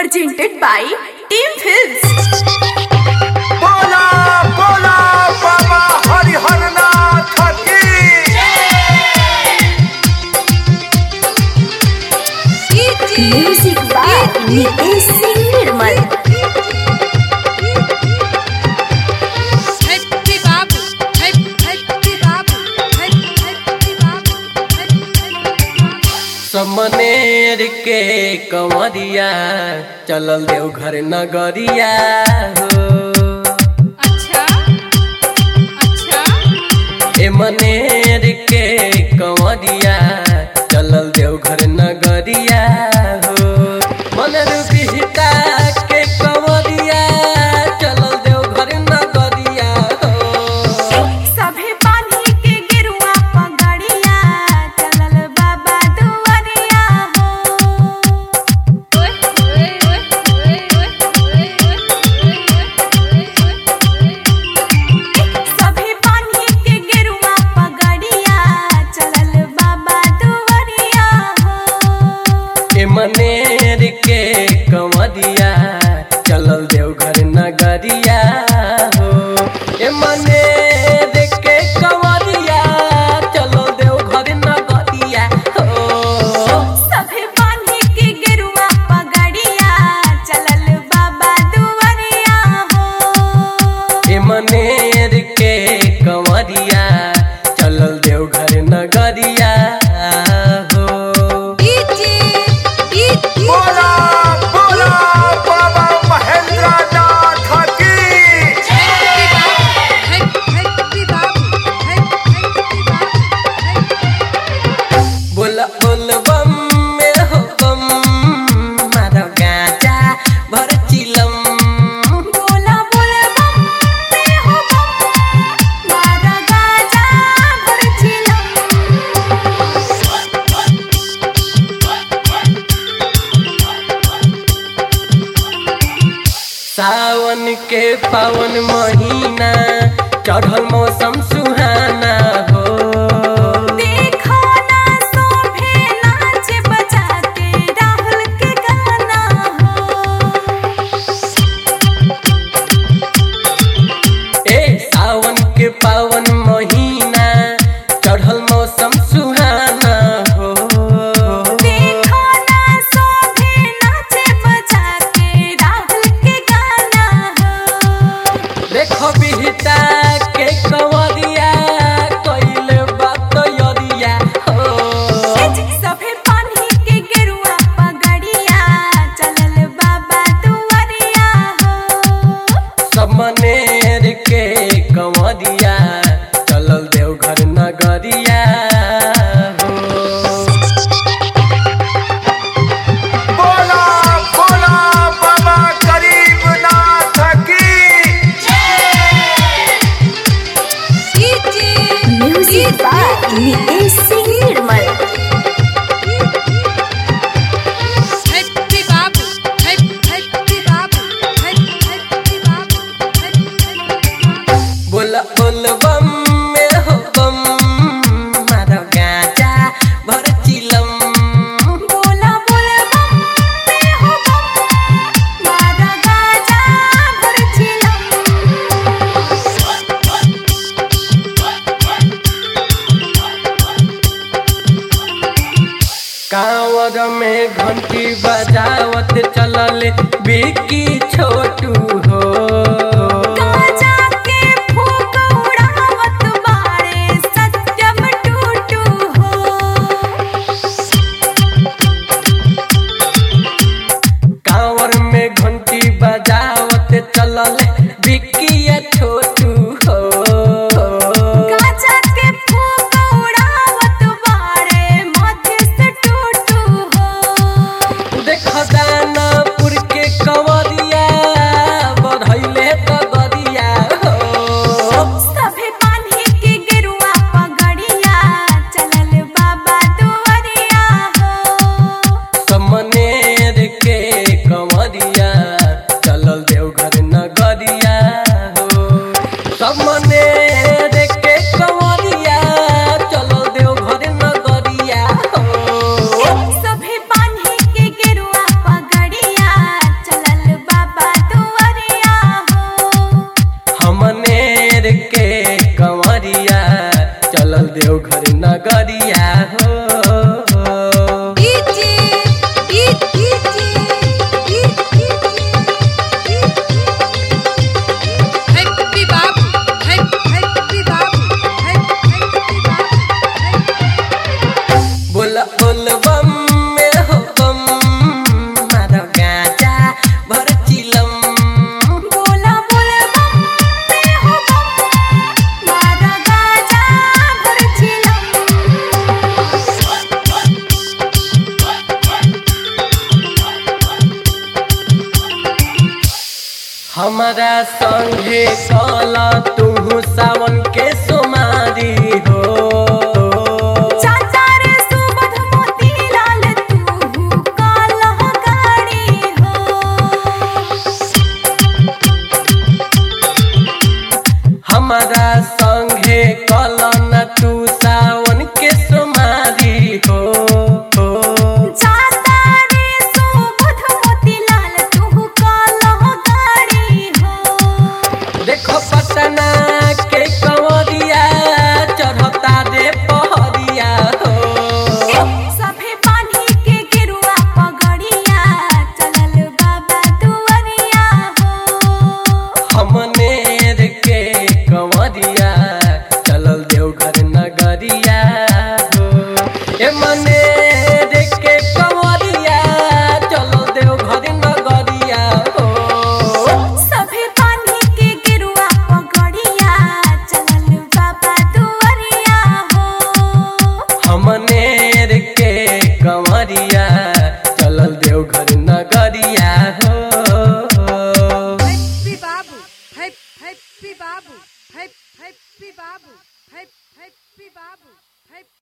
presented by Team Films. बोला बोला बाबा हरिहर नाथ की Music by Nitesh Singh Nirmal. समनेर के कंवरिया चलल देवघर नगरिया हो। अच्छा अच्छा ए मनेर के कंवरिया चलल देवघर नगरिया हो। मनर बिहता के कंवरिया चलल देवघर नगरिया हो। सभे पानी के गिरुआ पगड़िया चलल बाबा दुआरिया हो। ओए ओए ओए ओए ओए सभे पानी के गिरुआ पगड़िया चलल बाबा दुआरिया हो। ए मनेर के कंवरिया चलल देवघर नगरिया हो। ए मनेर के कंवरिया चलल देवघर नगरिया हो। सभे पानी के गिरुआ पगड़िया चलल बाबा दुआरिया हो। ए मनेर के कंवरिया चलल देवघर नगरिया हो। बोला बोला बाबा महेंद्र नाथ की बोला बोल बम में हो बम मारो गाजा भर चिलम। बोला बोला बम में हो बम मारा गाजा भर चिलम। सावन के पावन महीना चढ़ल मौसम सुहाना हो। देखो ना सोभे नाच बजा के राहुल के गाना हो। ए सावन के पावन महीना चढ़ल मौसम सुहाना हो। देखो ना सोभे नाच बजा के राहुल के गाना हो। देखो बिहता के कंवरिया कइले बात यरिया हो। सभे पानी के गिरुआ पगड़िया चलल बाबा दुआरिया हो। समनेर के कंवरिया चलल देवघर नगरिया हो। बोला बोला बाबा गरीब नाथ की Music by Nitesh Singh Nirmal. बोला बोल बम में हो बम मारो गाजा भर चिलम। बोला बोला बम में हो बम मारा गाजा भर चिलम। कांवर में घंटी बजावत चलल बिक्की छोटू हो। गाजा के फूक उड़ावत बाड़े सत्यम टूटू हो। कांवर में घंटी बजावत चलल बिक्की छोटू हो। गाजा के फूक उड़ावत बाड़े मध्यस्थ टूटू हो। देख दानापुर के कंवरिया बढ़ैले डगरिया हो। सभे पानी के गिरुआ पगड़िया चलल बाबा दुआरिया हो। समनेर के कंवरिया चलल देवघर नगरिया हो। समनेर के कंवरिया चलल देवघर नगरिया हो। सभे पानी के गिरुआ पगड़िया हमारा संगे कला तू सावन के सोमारी हो चाचा रे सुबध मोतीलाल तू काला गाड़ी हो हमारा संगे कला न तू सावन के सोमारी हो चाचा रे सुबध मोतीलाल तू काला गाड़ी हो देखो पटना के कंवरिया चढ़ता रे पहरिया हो सभे पानी के गिरुआ पगड़िया चलल बाबा दुआरिया हो हमनेर के कंवरिया चलल देवघर नगरिया हो ए मनेर के कंवरिया चलल देवघर नगरिया हो सभे पानी के गिरुआ पगड़िया चलल बाबा दुआरिया हो हमनेर के कंवरिया चलल देवघर नगरिया हो Happy Babu, Happy Babu, Happy Babu, Happy Babu, Happy